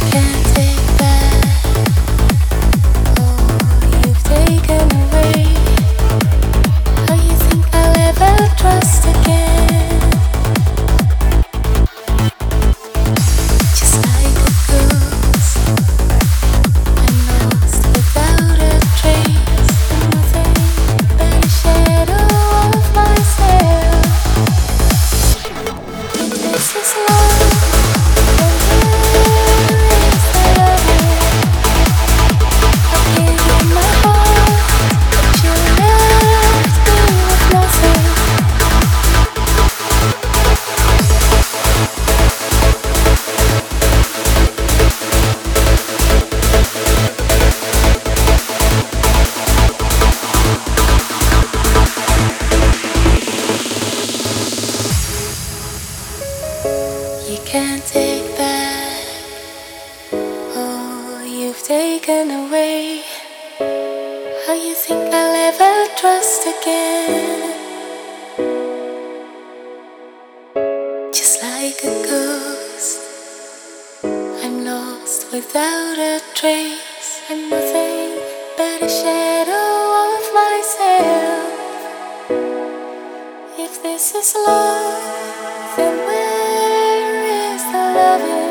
can't take back all you've taken away. How you think I'll ever trust again? Just like a ghost, I'm lost without a trace, and nothing but a shadow of myself. If this is love, then where is the loving? I gave you my heart, but you left me with nothing. You can't take back all you've taken away. How you think I'll ever trust again? Just like a ghost, I'm lost without a trace. I'm nothing but a shadow of myself. If this is love, then where is the loving?